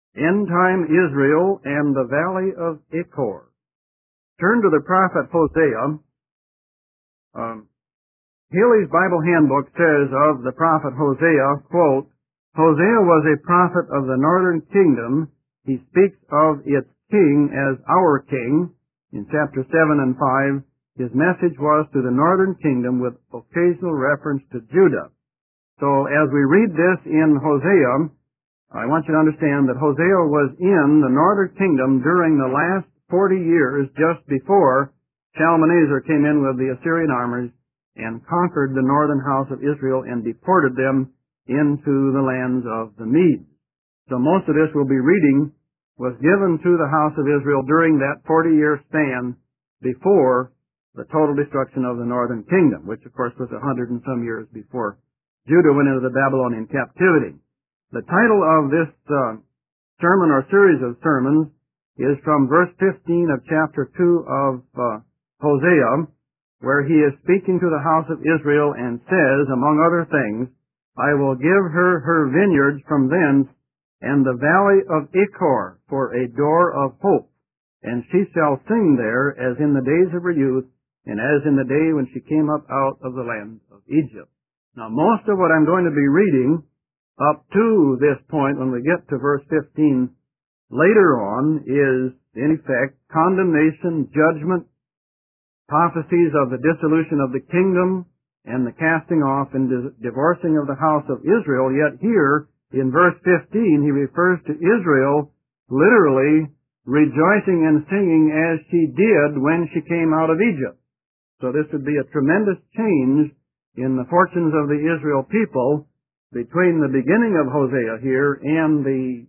End-time Israel and the Valley of Achor. Turn to the prophet Hosea. Healy's Bible Handbook says of the prophet Hosea, quote, Hosea was a prophet of the northern kingdom. He speaks of its king as our king. In chapter 7 and 5, his message was to the northern kingdom with occasional reference to Judah. So as we read this in Hosea, I want you to understand that Hosea was in the northern kingdom during the last 40 years just before Shalmaneser came in with the Assyrian armies and conquered the northern house of Israel and deported them into the lands of the Medes. So most of this we'll be reading was given to the house of Israel during that 40-year span before the total destruction of the northern kingdom, which of course was 100 and some years before Judah went into the Babylonian captivity. The title of this sermon or series of sermons is from verse 15 of chapter 2 of Hosea, where he is speaking to the house of Israel and says, among other things, I will give her her vineyards from thence, and the valley of Achor for a door of hope. And she shall sing there as in the days of her youth, and as in the day when she came up out of the land of Egypt. Now, most of what I'm going to be reading up to this point, when we get to verse 15, later on, is, in effect, condemnation, judgment, prophecies of the dissolution of the kingdom, and the casting off and divorcing of the house of Israel. Yet here, in verse 15, he refers to Israel literally rejoicing and singing as she did when she came out of Egypt. So this would be a tremendous change in the fortunes of the Israel people between the beginning of Hosea here and the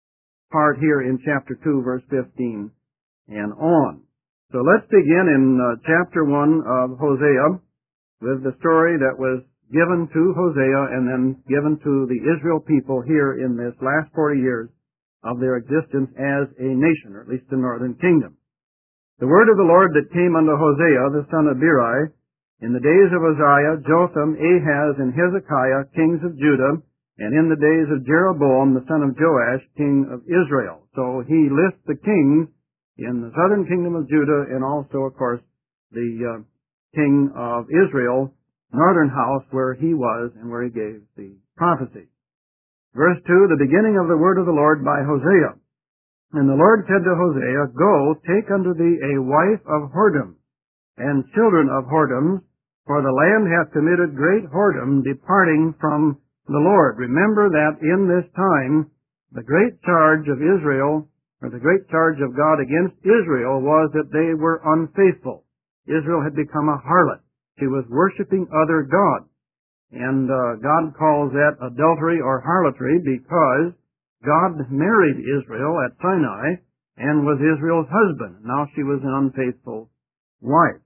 part here in chapter 2, verse 15 and on. So let's begin in chapter 1 of Hosea with the story that was given to Hosea and then given to the Israel people here in this last 40 years of their existence as a nation, or at least the northern kingdom. The word of the Lord that came unto Hosea, the son of Beeri, in the days of Uzziah, Jotham, Ahaz, and Hezekiah, kings of Judah, and in the days of Jeroboam, the son of Joash, king of Israel. So he lists the kings in the southern kingdom of Judah and also, of course, the king of Israel, northern house, where he was and where he gave the prophecy. Verse 2, the beginning of the word of the Lord by Hosea. And the Lord said to Hosea, Go, take unto thee a wife of whoredoms, and children of whoredoms, for the land hath committed great whoredom, departing from the Lord. Remember that in this time, the great charge of Israel, or the great charge of God against Israel, was that they were unfaithful. Israel had become a harlot. She was worshiping other gods. And God calls that adultery or harlotry because God married Israel at Sinai and was Israel's husband. Now she was an unfaithful wife.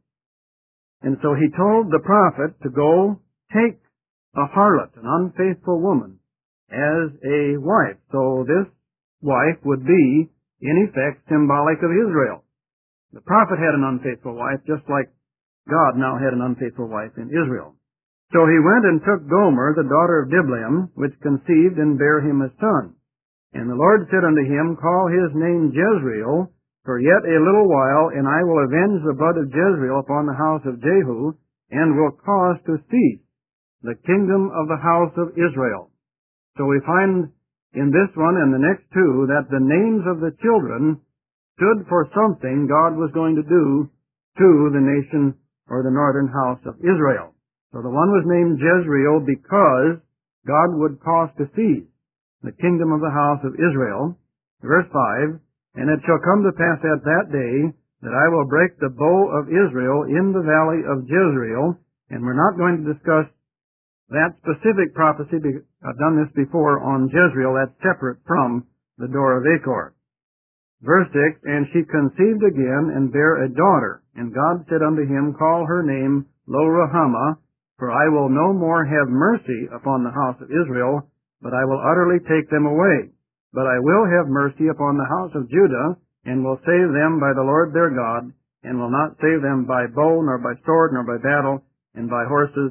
And so he told the prophet to go take a harlot, an unfaithful woman, as a wife. So this wife would be, in effect, symbolic of Israel. The prophet had an unfaithful wife, just like God now had an unfaithful wife in Israel. So he went and took Gomer, the daughter of Diblaim, which conceived and bare him a son. And the Lord said unto him, Call his name Jezreel, for yet a little while, and I will avenge the blood of Jezreel upon the house of Jehu, and will cause to cease the kingdom of the house of Israel. So we find in this one and the next two that the names of the children stood for something God was going to do to the nation or the northern house of Israel. So the one was named Jezreel because God would cause to cease the kingdom of the house of Israel. Verse 5, And it shall come to pass at that day that I will break the bow of Israel in the valley of Jezreel. And we're not going to discuss that specific prophecy. I've done this before on Jezreel. That's separate from the door of Achor. Verse 6, And she conceived again and bare a daughter. And God said unto him, Call her name Lo-ruhamah, for I will no more have mercy upon the house of Israel, but I will utterly take them away. But I will have mercy upon the house of Judah, and will save them by the Lord their God, and will not save them by bow, nor by sword, nor by battle, and by horses,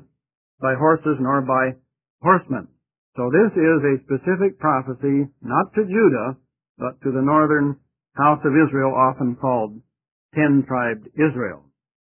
nor by horsemen. So this is a specific prophecy, not to Judah, but to the northern house of Israel, often called 10-tribed Israel.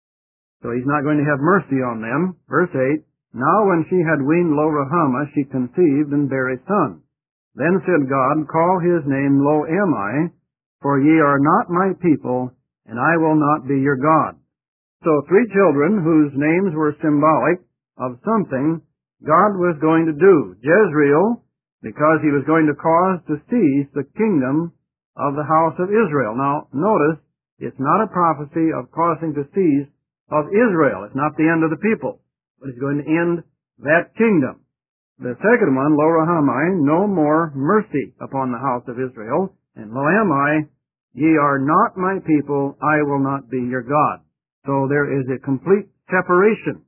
So he's not going to have mercy on them. Verse 8, Now when she had weaned Lo-ruhamah, she conceived and bare a son. Then said God, Call his name Lo-ammi, for ye are not my people, and I will not be your God. So 3 children whose names were symbolic of something God was going to do. Jezreel, because he was going to cause to cease the kingdom of the house of Israel. Now, notice, it's not a prophecy of causing to cease of Israel. It's not the end of the people, but it's going to end that kingdom. The second one, Lo-ruhamah, no more mercy upon the house of Israel. And Lo-ammi, ye are not my people, I will not be your God. So there is a complete separation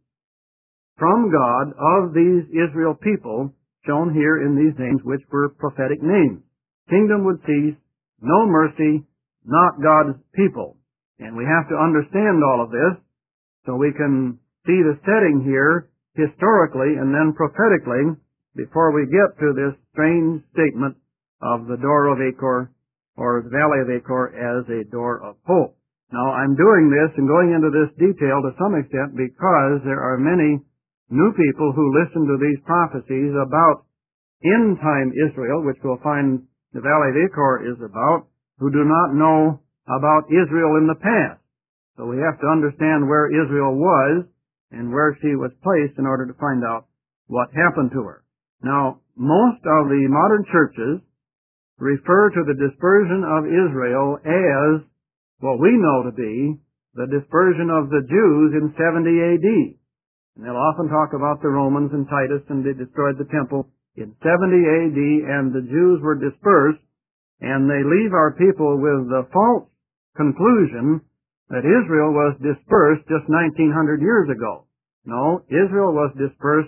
from God of these Israel people, shown here in these names, which were prophetic names. Kingdom would cease, no mercy, not God's people. And we have to understand all of this so we can see the setting here historically and then prophetically before we get to this strange statement of the door of Achor, or the valley of Achor, as a door of hope. Now, I'm doing this and going into this detail to some extent because there are many new people who listen to these prophecies about end-time Israel, which we'll find the valley of Achor is about, who do not know about Israel in the past. So we have to understand where Israel was and where she was placed in order to find out what happened to her. Now, most of the modern churches refer to the dispersion of Israel as what we know to be the dispersion of the Jews in 70 A.D. And they'll often talk about the Romans and Titus, and they destroyed the temple in 70 A.D., and the Jews were dispersed, and they leave our people with the false conclusion that Israel was dispersed just 1900 years ago. No, Israel was dispersed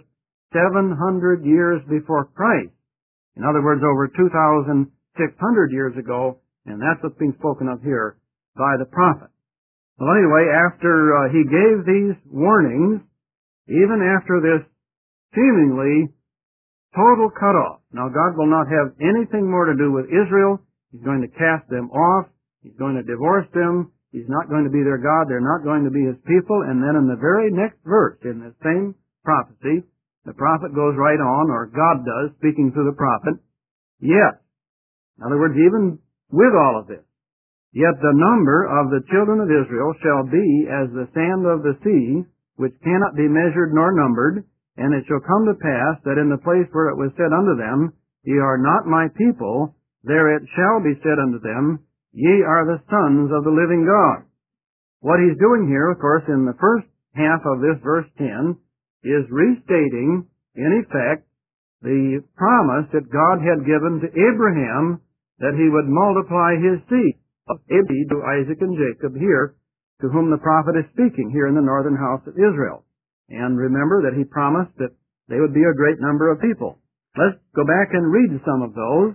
700 years before Christ. In other words, over 2,600 years ago, and that's what's being spoken of here by the prophet. Well, anyway, after he gave these warnings, even after this seemingly total cutoff, now God will not have anything more to do with Israel. He's going to cast them off. He's going to divorce them. He's not going to be their God. They're not going to be his people. And then in the very next verse, in the same prophecy, the prophet goes right on, or God does, speaking to the prophet, Yes. In other words, even with all of this, yet the number of the children of Israel shall be as the sand of the sea, which cannot be measured nor numbered, and it shall come to pass that in the place where it was said unto them, Ye are not my people, there it shall be said unto them, Ye are the sons of the living God. What he's doing here, of course, in the first half of this verse 10, is restating, in effect, the promise that God had given to Abraham that he would multiply his seed, of Abraham to Isaac and Jacob here, to whom the prophet is speaking here in the northern house of Israel. And remember that he promised that they would be a great number of people. Let's go back and read some of those,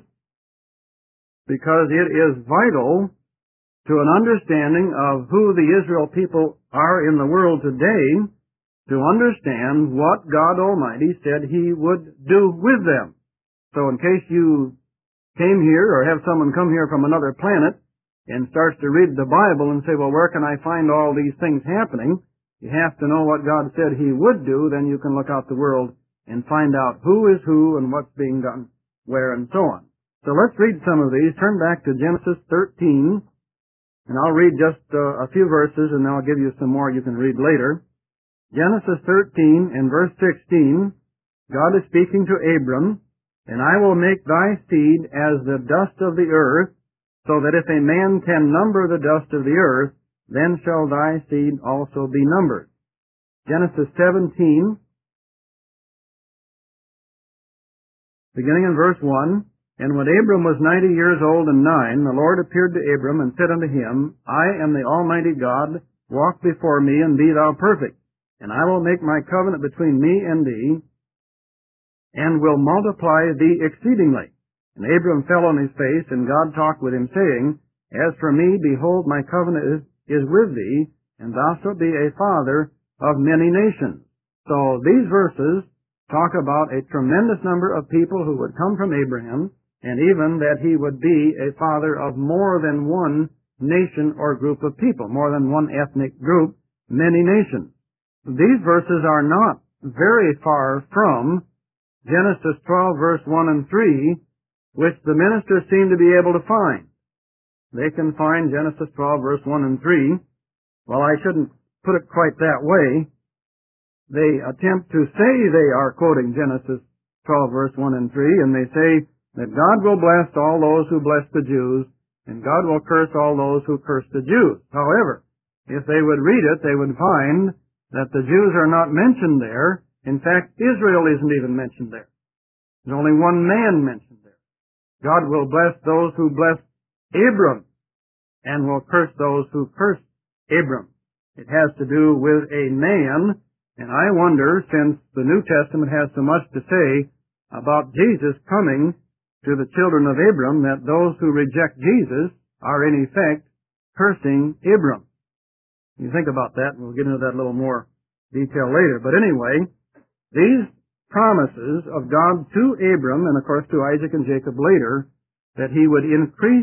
because it is vital to an understanding of who the Israel people are in the world today to understand what God Almighty said he would do with them. So in case you came here or have someone come here from another planet and starts to read the Bible and say, well, where can I find all these things happening? You have to know what God said he would do, then you can look out the world and find out who is who and what's being done where and so on. So let's read some of these. Turn back to Genesis 13, and I'll read just a few verses, and then I'll give you some more you can read later. Genesis 13 and verse 16, God is speaking to Abram, And I will make thy seed as the dust of the earth, so that if a man can number the dust of the earth, then shall thy seed also be numbered. Genesis 17, beginning in verse 1, And when Abram was 90 years old and 9, the Lord appeared to Abram and said unto him, I am the Almighty God, walk before me, and be thou perfect. And I will make my covenant between me and thee, and will multiply thee exceedingly. And Abram fell on his face, and God talked with him, saying, As for me, behold, my covenant is with thee, and thou shalt be a father of many nations. So these verses talk about a tremendous number of people who would come from Abraham, and even that he would be a father of more than one nation or group of people, more than one ethnic group, many nations. These verses are not very far from Genesis 12, verse 1 and 3, which the ministers seem to be able to find. They can find Genesis 12, verse 1 and 3. Well, I shouldn't put it quite that way. They attempt to say they are quoting Genesis 12, verse 1 and 3, and they say that God will bless all those who bless the Jews, and God will curse all those who curse the Jews. However, if they would read it, they would find that the Jews are not mentioned there. In fact, Israel isn't even mentioned there. There's only one man mentioned there. God will bless those who bless Abram, and will curse those who curse Abram. It has to do with a man, and I wonder, since the New Testament has so much to say about Jesus coming to the children of Abram, that those who reject Jesus are in effect cursing Abram. You think about that, and we'll get into that a little more detail later. But anyway, these promises of God to Abram, and of course to Isaac and Jacob later, that he would increase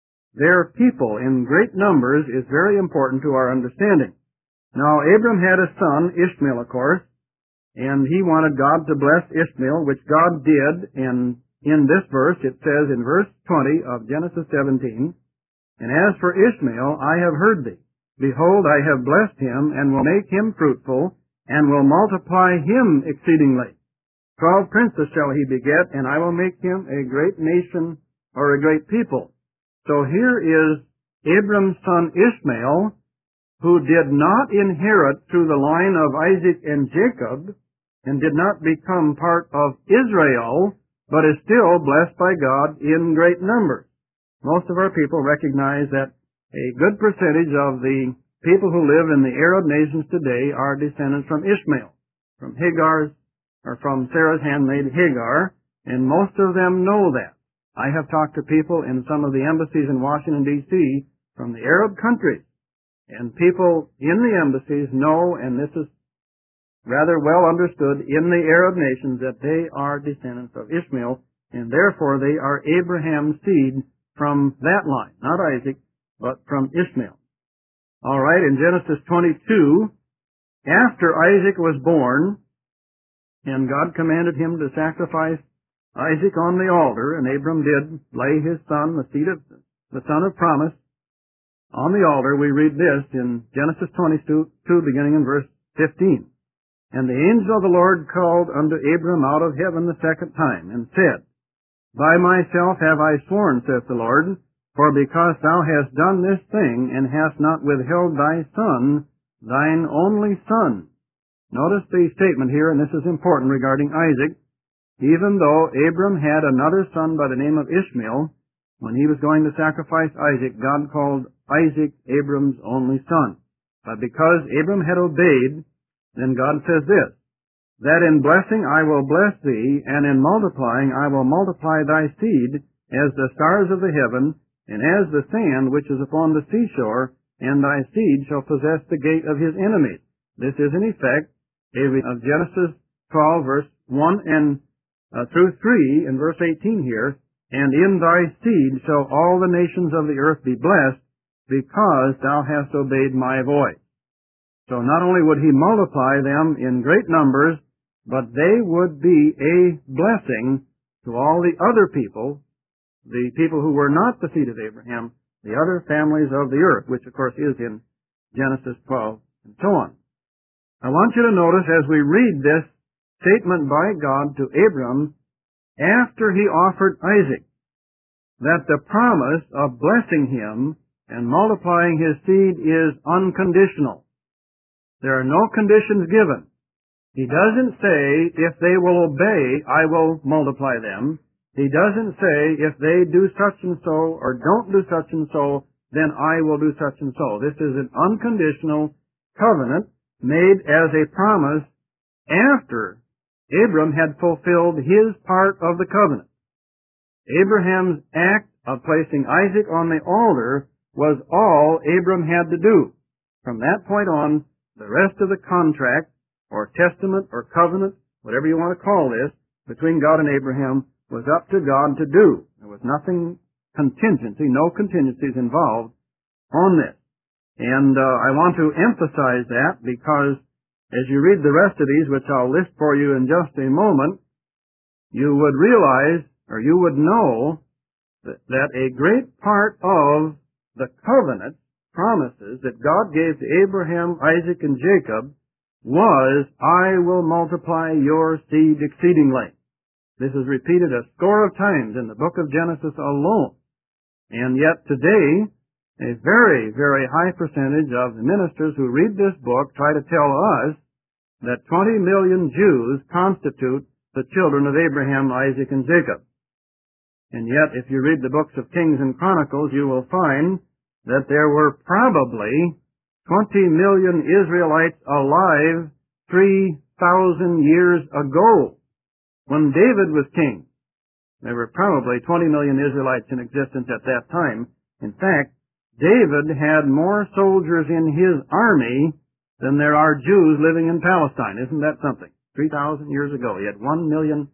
their people in great numbers, is very important to our understanding. Now, Abram had a son, Ishmael, of course, and he wanted God to bless Ishmael, which God did, and in this verse, it says in verse 20 of Genesis 17, "And as for Ishmael, I have heard thee. Behold, I have blessed him, and will make him fruitful, and will multiply him exceedingly. 12 princes shall he beget, and I will make him a great nation," or a great people. So here is Abram's son Ishmael, who did not inherit through the line of Isaac and Jacob, and did not become part of Israel, but is still blessed by God in great numbers. Most of our people recognize that a good percentage of the people who live in the Arab nations today are descendants from Ishmael, from Hagar's, or from Sarah's handmaid Hagar, and most of them know that. I have talked to people in some of the embassies in Washington, D.C. from the Arab countries, and people in the embassies know, and this is rather well understood in the Arab nations, that they are descendants of Ishmael, and therefore they are Abraham's seed from that line, not Isaac, but from Ishmael. All right, in Genesis 22, after Isaac was born, and God commanded him to sacrifice Isaac on the altar, and Abram did lay his son, the son of promise, on the altar, we read this in Genesis 22, beginning in verse 15. "And the angel of the Lord called unto Abram out of heaven the second time, and said, By myself have I sworn, saith the Lord, for because thou hast done this thing, and hast not withheld thy son, thine only son." Notice the statement here, and this is important regarding Isaac. Even though Abram had another son by the name of Ishmael, when he was going to sacrifice Isaac, God called Isaac Abram's only son. But because Abram had obeyed, then God says this, "That in blessing I will bless thee, and in multiplying I will multiply thy seed as the stars of the heaven, and as the sand which is upon the seashore, and thy seed shall possess the gate of his enemies." This is in effect of Genesis 12, verse 1 and through 3, in verse 18 here, "And in thy seed shall all the nations of the earth be blessed, because thou hast obeyed my voice." So not only would he multiply them in great numbers, but they would be a blessing to all the other people, the people who were not the seed of Abraham, the other families of the earth, which of course is in Genesis 12 and so on. I want you to notice as we read this statement by God to Abram after he offered Isaac, that the promise of blessing him and multiplying his seed is unconditional. There are no conditions given. He doesn't say, if they will obey, I will multiply them. He doesn't say, if they do such and so, or don't do such and so, then I will do such and so. This is an unconditional covenant made as a promise after Abram had fulfilled his part of the covenant. Abraham's act of placing Isaac on the altar was all Abram had to do. From that point on, the rest of the contract, or testament, or covenant, whatever you want to call this, between God and Abraham, was up to God to do. There was nothing contingency, no contingencies involved on this. And I want to emphasize that because as you read the rest of these, which I'll list for you in just a moment, you would realize, or you would know, that a great part of the covenant promises that God gave to Abraham, Isaac, and Jacob was, I will multiply your seed exceedingly. This is repeated a score of times in the book of Genesis alone. And yet today, a very, very high percentage of the ministers who read this book try to tell us that 20 million Jews constitute the children of Abraham, Isaac, and Jacob. And yet, if you read the books of Kings and Chronicles, you will find that there were probably 20 million Israelites alive 3,000 years ago when David was king. There were probably 20 million Israelites in existence at that time. In fact, David had more soldiers in his army than there are Jews living in Palestine. Isn't that something? 3,000 years ago, he had 1,500,000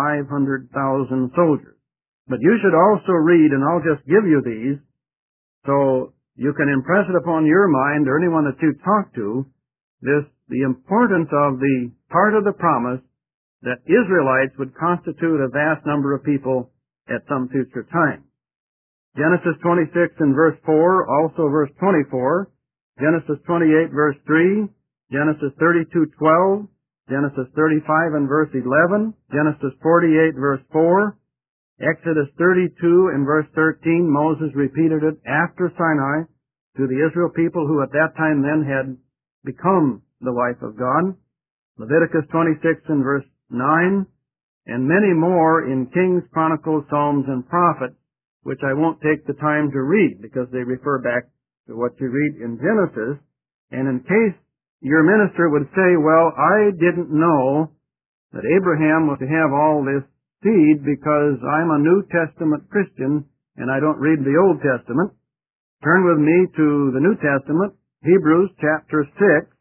soldiers. But you should also read, and I'll just give you these, so you can impress it upon your mind or anyone that you talk to, the importance of the part of the promise that Israelites would constitute a vast number of people at some future time. Genesis 26 and verse 4, also verse 24, Genesis 28 verse 3, Genesis 32:12, Genesis 35 and verse 11, Genesis 48 verse 4, Exodus 32 and verse 13, Moses repeated it after Sinai to the Israel people who at that time then had become the wife of God, Leviticus 26 and verse 9, and many more in Kings, Chronicles, Psalms, and Prophets, which I won't take the time to read because they refer back to what you read in Genesis. And in case your minister would say, well, I didn't know that Abraham was to have all this seed because I'm a New Testament Christian and I don't read the Old Testament, turn with me to the New Testament, Hebrews chapter 6,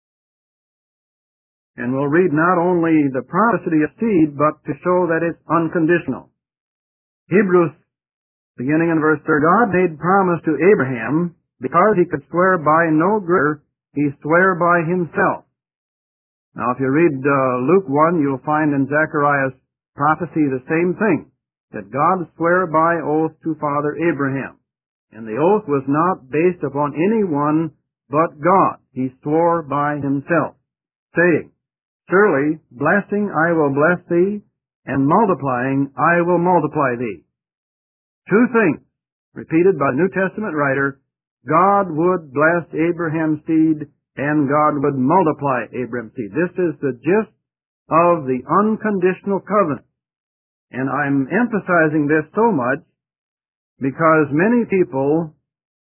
and we'll read not only the prophecy of seed, but to show that it's unconditional. Hebrews, beginning in verse 3, God made promise to Abraham, because he could swear by no greater, he sware by himself. Now, if you read Luke 1, you'll find in Zechariah's prophecy the same thing, that God sware by oath to Father Abraham. And the oath was not based upon anyone but God. He swore by himself, saying, Surely, blessing I will bless thee, and multiplying I will multiply thee. Two things, repeated by the New Testament writer, God would bless Abraham's seed, and God would multiply Abraham's seed. This is the gist of the unconditional covenant. And I'm emphasizing this so much because many people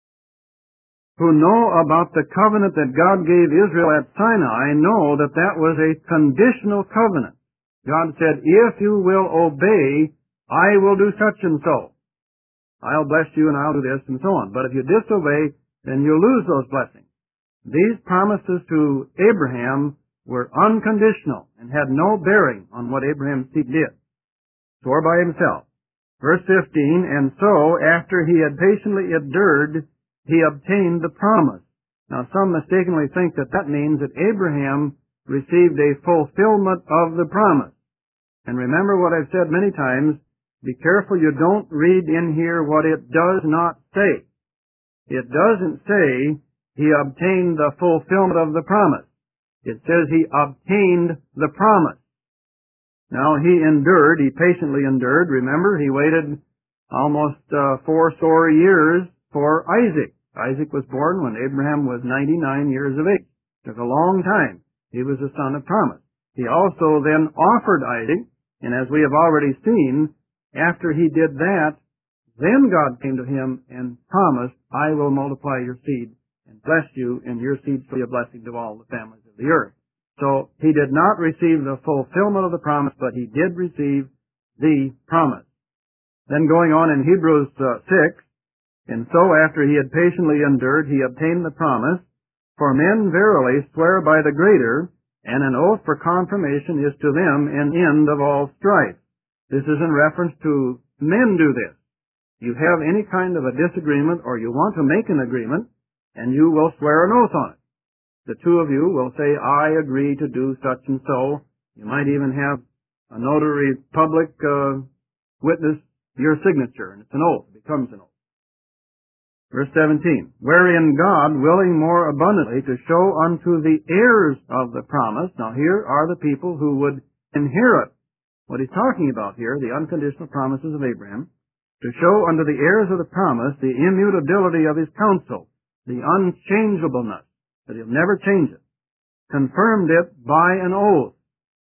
who know about the covenant that God gave Israel at Sinai know that that was a conditional covenant. God said, if you will obey, I will do such and so. I'll bless you and I'll do this and so on. But if you disobey, then you'll lose those blessings. These promises to Abraham were unconditional and had no bearing on what Abraham's seed did. Swore by himself. Verse 15, and so after he had patiently endured, he obtained the promise. Now some mistakenly think that that means that Abraham received a fulfillment of the promise. And remember what I've said many times, be careful you don't read in here what it does not say. It doesn't say he obtained the fulfillment of the promise. It says he obtained the promise. Now he endured, he patiently endured. Remember, he waited almost 400 years for Isaac. Isaac was born when Abraham was 99 years of age. It took a long time. He was a son of promise. He also then offered Isaac, and as we have already seen, after he did that, then God came to him and promised, I will multiply your seed and bless you, and your seed shall be a blessing to all the families of the earth. So he did not receive the fulfillment of the promise, but he did receive the promise. Then going on in Hebrews 6, and so after he had patiently endured, he obtained the promise. For men verily swear by the greater, and an oath for confirmation is to them an end of all strife. This is in reference to men do this. You have any kind of a disagreement or you want to make an agreement, and you will swear an oath on it. The two of you will say, I agree to do such and so. You might even have a notary public witness your signature, and it's an oath. It becomes an oath. Verse 17, wherein God, willing more abundantly to show unto the heirs of the promise. Now here are the people who would inherit what he's talking about here, the unconditional promises of Abraham, to show unto the heirs of the promise the immutability of his counsel, the unchangeableness, that he'll never change it, confirmed it by an oath.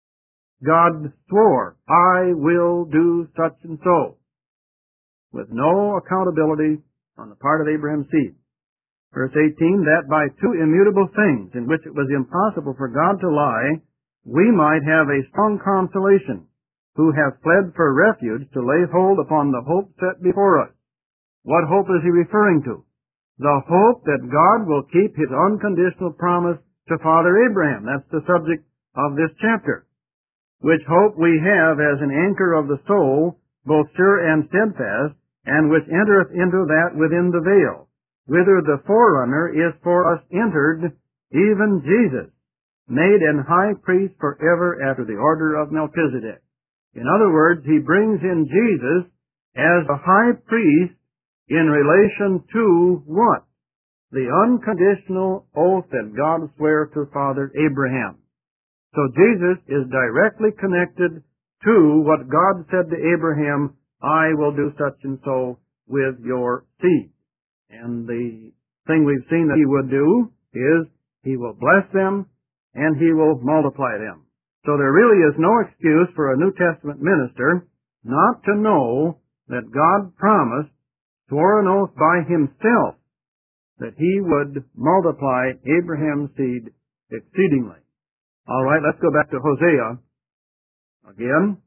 God swore, I will do such and so, with no accountability on the part of Abraham's seed. Verse 18, that by two immutable things, in which it was impossible for God to lie, we might have a strong consolation, who have fled for refuge to lay hold upon the hope set before us. What hope is he referring to? The hope that God will keep his unconditional promise to Father Abraham. That's the subject of this chapter. Which hope we have as an anchor of the soul, both sure and steadfast, and which entereth into that within the veil, whither the forerunner is for us entered, even Jesus, made an high priest forever after the order of Melchizedek. In other words, he brings in Jesus as a high priest in relation to what? The unconditional oath that God swore to Father Abraham. So Jesus is directly connected to what God said to Abraham, I will do such and so with your seed. And the thing we've seen that he would do is he will bless them and he will multiply them. So there really is no excuse for a New Testament minister not to know that God promised, swore an oath by himself, that he would multiply Abraham's seed exceedingly. All right, let's go back to Hosea again.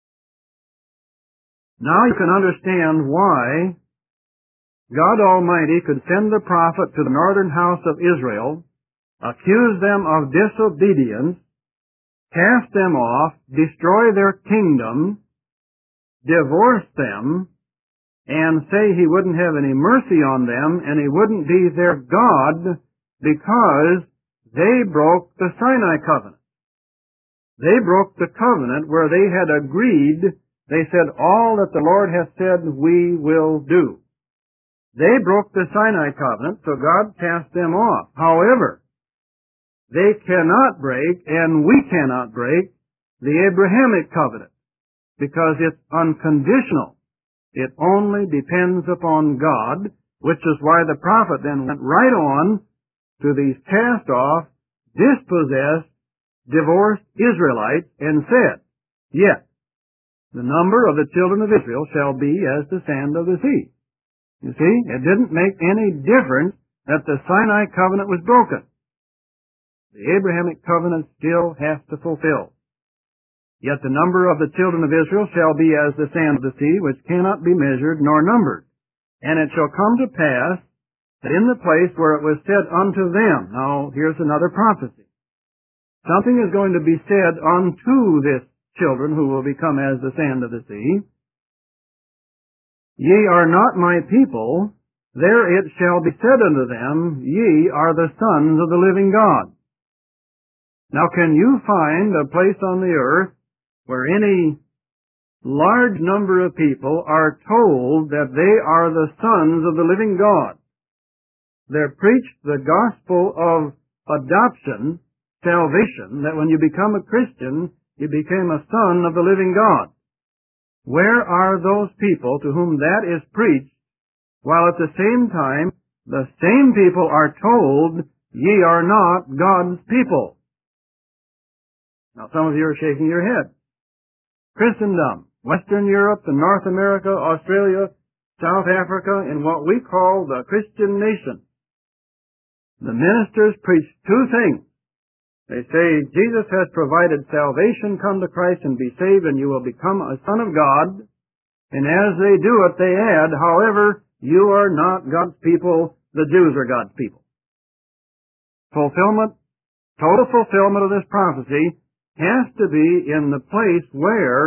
Now you can understand why God Almighty could send the prophet to the northern house of Israel, accuse them of disobedience, cast them off, destroy their kingdom, divorce them, and say he wouldn't have any mercy on them and he wouldn't be their God because they broke the Sinai covenant. They broke the covenant where they had agreed. They said, all that the Lord hath said we will do. They broke the Sinai covenant, so God cast them off. However, they cannot break, and we cannot break, the Abrahamic covenant, because it's unconditional. It only depends upon God, which is why the prophet then went right on to these cast off, dispossessed, divorced Israelites and said, yet the number of the children of Israel shall be as the sand of the sea. You see, it didn't make any difference that the Sinai covenant was broken. The Abrahamic covenant still has to fulfill. Yet the number of the children of Israel shall be as the sand of the sea, which cannot be measured nor numbered. And it shall come to pass that in the place where it was said unto them, now here's another prophecy, something is going to be said unto this children who will become as the sand of the sea. Ye are not my people, there it shall be said unto them, ye are the sons of the living God. Now can you find a place on the earth where any large number of people are told that they are the sons of the living God? They're preached the gospel of adoption, salvation, that when you become a Christian, you became a son of the living God. Where are those people to whom that is preached, while at the same time the same people are told, ye are not God's people? Now some of you are shaking your head. Christendom, Western Europe and North America, Australia, South Africa, in what we call the Christian nation, the ministers preach two things. They say, Jesus has provided salvation, come to Christ and be saved, and you will become a son of God. And as they do it, they add, however, you are not God's people, the Jews are God's people. Fulfillment, total fulfillment of this prophecy has to be in the place where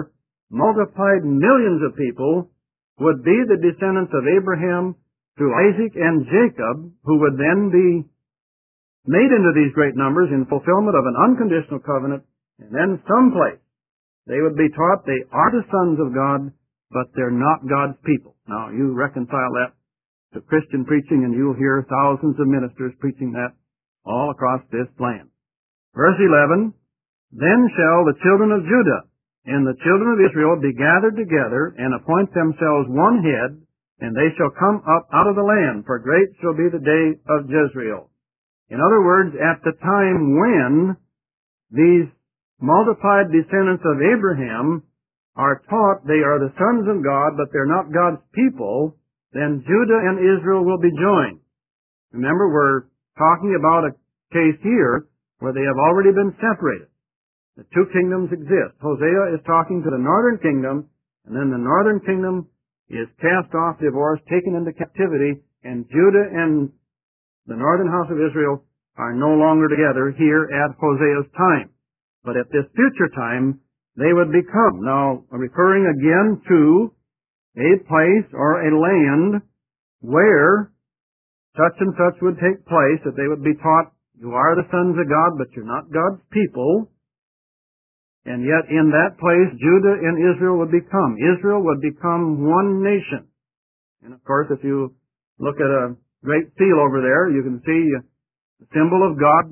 multiplied millions of people would be the descendants of Abraham through Isaac and Jacob, who would then be made into these great numbers in fulfillment of an unconditional covenant, and then someplace they would be taught they are the sons of God, but they're not God's people. Now, you reconcile that to Christian preaching, and you'll hear thousands of ministers preaching that all across this land. Verse 11, Then shall the children of Judah and the children of Israel be gathered together, and appoint themselves one head, and they shall come up out of the land, for great shall be the day of Jezreel. In other words, at the time when these multiplied descendants of Abraham are taught they are the sons of God, but they're not God's people, then Judah and Israel will be joined. Remember, we're talking about a case here where they have already been separated. The two kingdoms exist. Hosea is talking to the northern kingdom, and then the northern kingdom is cast off, divorced, taken into captivity, and Judah and the northern house of Israel are no longer together here at Hosea's time. But at this future time, they would become. Now, referring again to a place or a land where such and such would take place, that they would be taught, you are the sons of God, but you're not God's people. And yet in that place, Judah and Israel would become. Israel would become one nation. And of course, if you look at a great seal over there, you can see the symbol of God,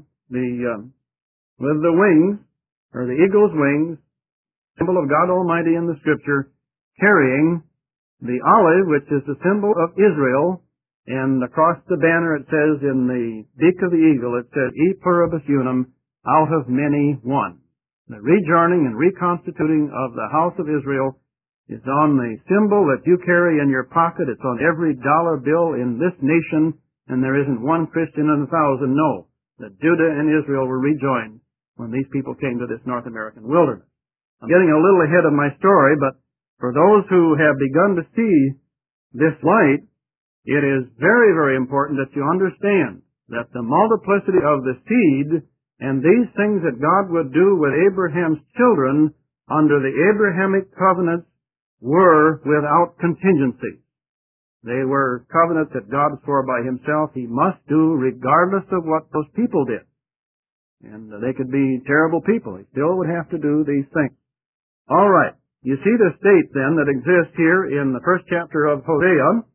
with the wings, or the eagle's wings, symbol of God Almighty in the Scripture, carrying the olive, which is the symbol of Israel, and across the banner it says, in the beak of the eagle, it says, E pluribus unum, out of many one. The rejoining and reconstituting of the house of Israel is on the symbol that you carry in your pocket. It's on every dollar bill in this nation, and there isn't one Christian in 1,000 know that Judah and Israel were rejoined when these people came to this North American wilderness. I'm getting a little ahead of my story, but for those who have begun to see this light, it is very, very important that you understand that the multiplicity of the seed and these things that God would do with Abraham's children under the Abrahamic covenants were without contingency. They were covenants that God swore by himself he must do regardless of what those people did. And they could be terrible people. He still would have to do these things. All right. You see the state then that exists here in the first chapter of Hosea,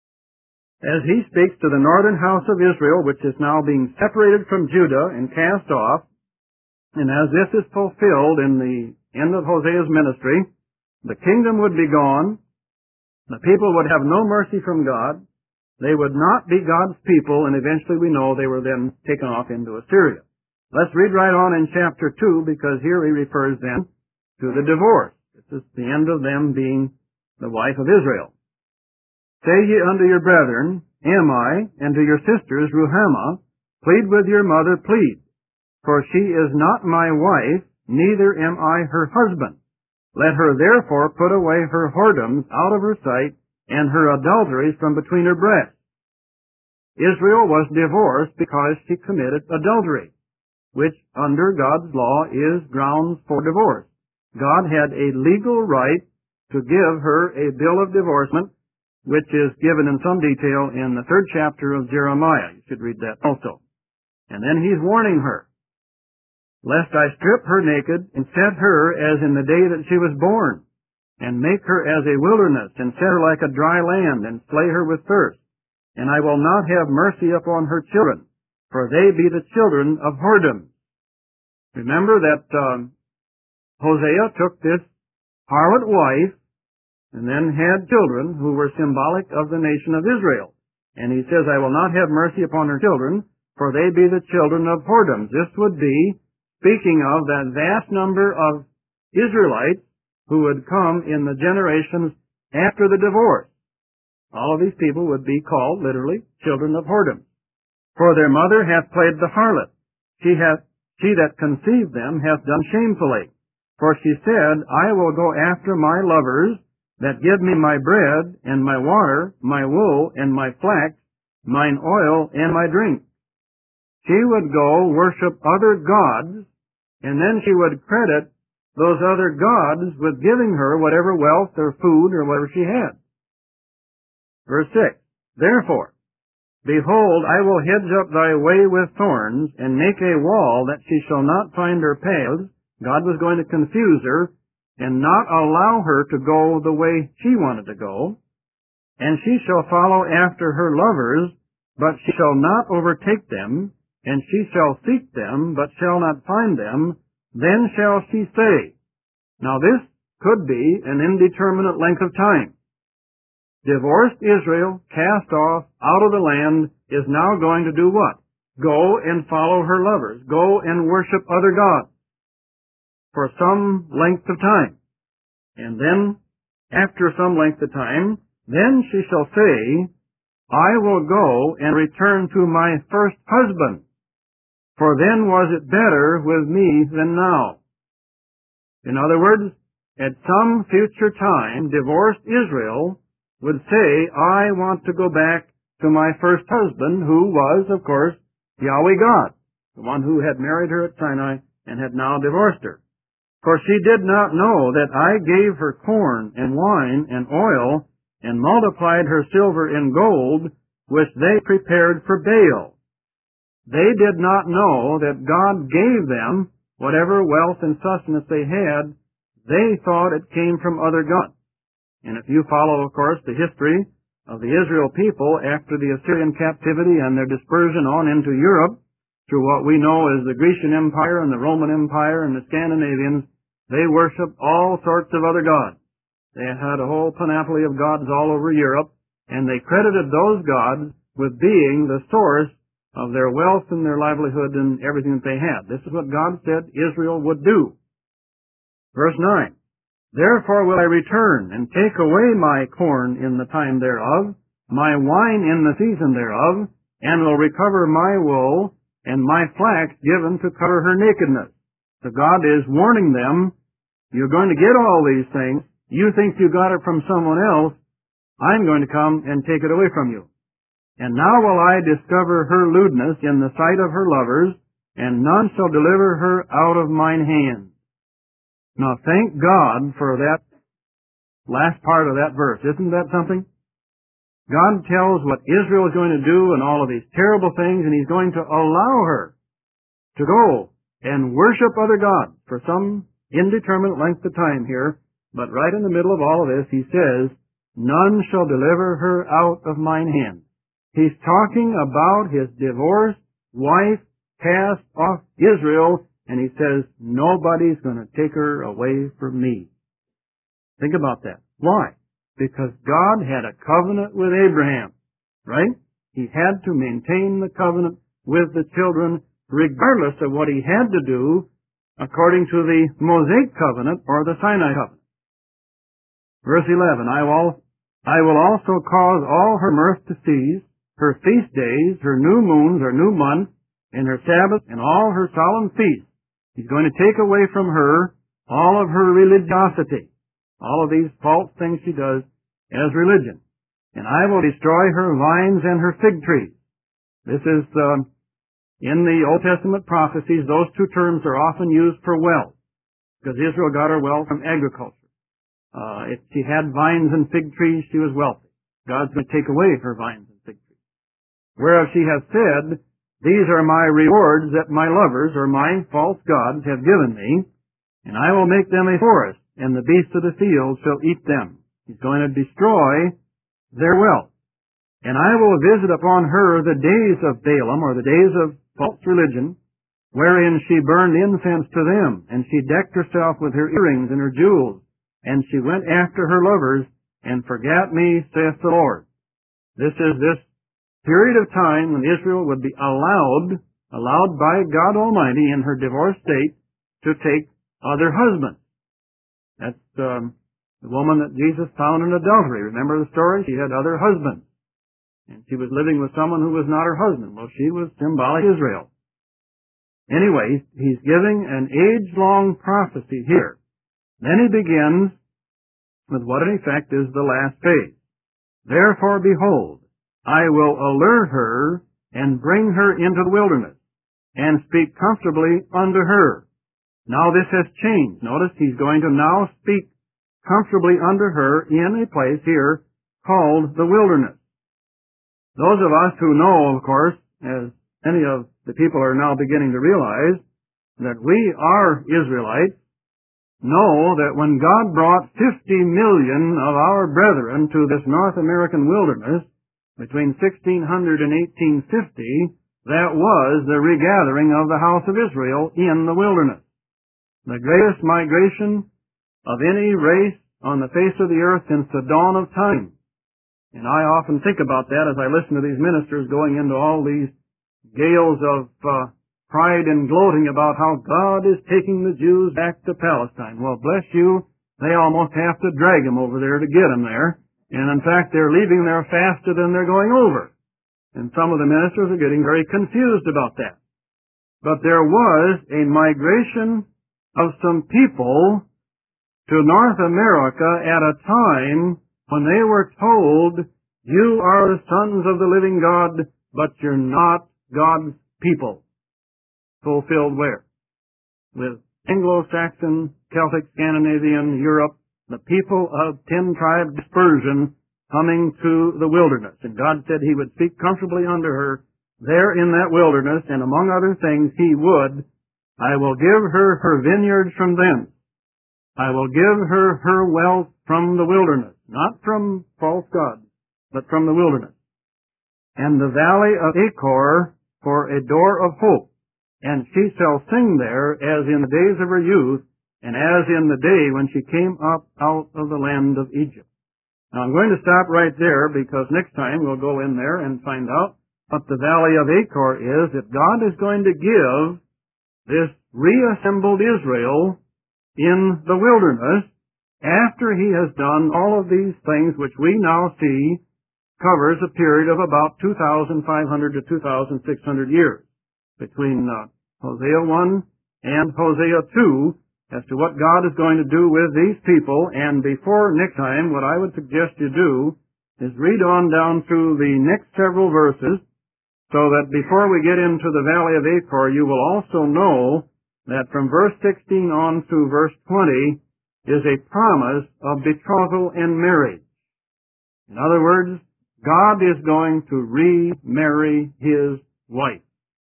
as he speaks to the northern house of Israel, which is now being separated from Judah and cast off. And as this is fulfilled in the end of Hosea's ministry, the kingdom would be gone. The people would have no mercy from God. They would not be God's people, and eventually we know they were then taken off into Assyria. Let's read right on in chapter 2, because here he refers then to the divorce. This is the end of them being the wife of Israel. Say ye unto your brethren, Am I, and to your sisters, Ruhamah, plead with your mother, plead. For she is not my wife, neither am I her husband. Let her therefore put away her whoredoms out of her sight, and her adulteries from between her breasts. Israel was divorced because she committed adultery, which under God's law is grounds for divorce. God had a legal right to give her a bill of divorcement, which is given in some detail in the 3rd chapter of Jeremiah. You should read that also. And then he's warning her, lest I strip her naked, and set her as in the day that she was born, and make her as a wilderness, and set her like a dry land, and slay her with thirst. And I will not have mercy upon her children, for they be the children of whoredom. Remember that Hosea took this harlot wife, and then had children who were symbolic of the nation of Israel. And he says, I will not have mercy upon her children, for they be the children of whoredoms. This would be speaking of that vast number of Israelites who would come in the generations after the divorce. All of these people would be called, literally, children of whoredoms. For their mother hath played the harlot. She that conceived them hath done shamefully. For she said, I will go after my lovers, that give me my bread, and my water, my wool, and my flax, mine oil, and my drink. She would go worship other gods, and then she would credit those other gods with giving her whatever wealth or food or whatever she had. Verse 6, Therefore, behold, I will hedge up thy way with thorns, and make a wall that she shall not find her paths. God was going to confuse her, and not allow her to go the way she wanted to go. And she shall follow after her lovers, but she shall not overtake them, and she shall seek them, but shall not find them. Then shall she say. Now this could be an indeterminate length of time. Divorced Israel, cast off out of the land, is now going to do what? Go and follow her lovers. Go and worship other gods for some length of time. And then, after some length of time, then she shall say, I will go and return to my first husband, for then was it better with me than now. In other words, at some future time, divorced Israel would say, I want to go back to my first husband, who was, of course, Yahweh God, the one who had married her at Sinai and had now divorced her. For she did not know that I gave her corn and wine and oil and multiplied her silver and gold, which they prepared for Baal. They did not know that God gave them whatever wealth and sustenance they had. They thought it came from other gods. And if you follow, of course, the history of the Israel people after the Assyrian captivity and their dispersion on into Europe, through what we know as the Grecian Empire and the Roman Empire and the Scandinavians, they worshiped all sorts of other gods. They had a whole panoply of gods all over Europe, and they credited those gods with being the source of their wealth and their livelihood and everything that they had. This is what God said Israel would do. Verse 9, Therefore will I return and take away my corn in the time thereof, my wine in the season thereof, and will recover my wool and my flax given to cover her nakedness. So God is warning them, you're going to get all these things. You think you got it from someone else. I'm going to come and take it away from you. And now will I discover her lewdness in the sight of her lovers, and none shall deliver her out of mine hand. Now thank God for that last part of that verse. Isn't that something? God tells what Israel is going to do and all of these terrible things, and He's going to allow her to go and worship other gods for some indeterminate length of time here. But right in the middle of all of this, He says, none shall deliver her out of mine hand. He's talking about His divorced wife cast off Israel, and He says, nobody's going to take her away from me. Think about that. Why? Because God had a covenant with Abraham, right? He had to maintain the covenant with the children regardless of what He had to do according to the Mosaic covenant or the Sinai covenant. Verse 11, I will also cause all her mirth to cease, her feast days, her new moons, her new months, and her Sabbaths, and all her solemn feasts. He's going to take away from her all of her religiosity, all of these false things she does as religion. And I will destroy her vines and her fig trees. This is, in the Old Testament prophecies, those two terms are often used for wealth, because Israel got her wealth from agriculture. If she had vines and fig trees, she was wealthy. God's going to take away her vines and fig trees. Whereas she has said, these are my rewards that my lovers, or my false gods, have given me, and I will make them a forest, and the beasts of the field shall eat them. He's going to destroy their wealth. And I will visit upon her the days of Balaam, or the days of false religion, wherein she burned incense to them, and she decked herself with her earrings and her jewels, and she went after her lovers, and forgat me, saith the Lord. This is this period of time when Israel would be allowed by God Almighty in her divorced state to take other husbands. That's the woman that Jesus found in adultery. Remember the story? She had other husbands. And she was living with someone who was not her husband. Well, she was symbolic Israel. Anyway, he's giving an age-long prophecy here. Then he begins with what in effect is the last phase. Therefore, behold, I will allure her and bring her into the wilderness and speak comfortably unto her. Now this has changed. Notice he's going to now speak comfortably under her in a place here called the wilderness. Those of us who know, of course, as many of the people are now beginning to realize, that we are Israelites, know that when God brought 50 million of our brethren to this North American wilderness between 1600 and 1850, that was the regathering of the house of Israel in the wilderness. The greatest migration of any race on the face of the earth since the dawn of time. And I often think about that as I listen to these ministers going into all these gales of pride and gloating about how God is taking the Jews back to Palestine. Well, bless you, they almost have to drag them over there to get them there. And in fact, they're leaving there faster than they're going over. And some of the ministers are getting very confused about that. But there was a migration of some people to North America at a time when they were told, you are the sons of the living God, but you're not God's people. Fulfilled where? With Anglo-Saxon, Celtic, Scandinavian, Europe, the people of 10-tribe dispersion coming to the wilderness. And God said he would speak comfortably unto her there in that wilderness, and among other things he would, I will give her her vineyards from thence. I will give her her wealth from the wilderness, not from false gods, but from the wilderness. And the valley of Achor for a door of hope. And she shall sing there as in the days of her youth, and as in the day when she came up out of the land of Egypt. Now I'm going to stop right there, because next time we'll go in there and find out what the valley of Achor is, that God is going to give this reassembled Israel in the wilderness after he has done all of these things which we now see covers a period of about 2,500 to 2,600 years between Hosea 1 and Hosea 2 as to what God is going to do with these people. And before next time, what I would suggest you do is read on down through the next several verses, so that before we get into the valley of Achor, you will also know that from verse 16 on through verse 20 is a promise of betrothal and marriage. In other words, God is going to remarry his wife.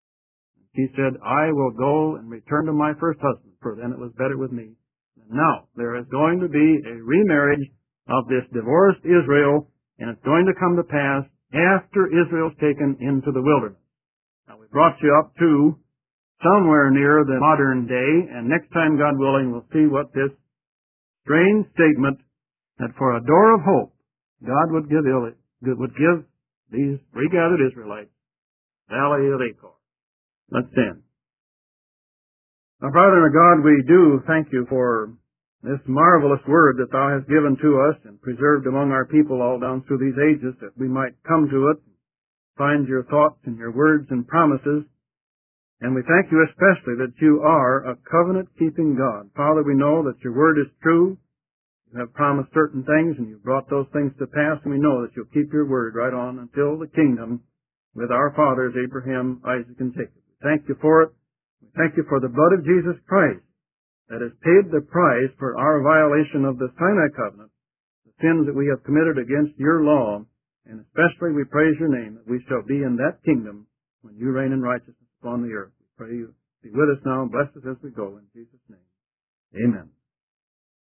He said, I will go and return to my first husband, for then it was better with me. And now, there is going to be a remarriage of this divorced Israel, and it's going to come to pass after Israel's taken into the wilderness. Now, we brought you up to somewhere near the modern day, and next time, God willing, we'll see what this strange statement that for a door of hope, God would give these regathered Israelites valley of Achor. Let's stand. Our Father and our God, we do thank you for this marvelous word that thou hast given to us and preserved among our people all down through these ages, that we might come to it, find your thoughts and your words and promises. And we thank you especially that you are a covenant-keeping God. Father, we know that your word is true. You have promised certain things, and you've brought those things to pass, and we know that you'll keep your word right on until the kingdom with our fathers, Abraham, Isaac, and Jacob. We thank you for it. We thank you for the blood of Jesus Christ that has paid the price for our violation of the Sinai covenant, the sins that we have committed against your law, and especially we praise your name that we shall be in that kingdom when you reign in righteousness upon the earth. We pray you be with us now and bless us as we go in Jesus' name. Amen.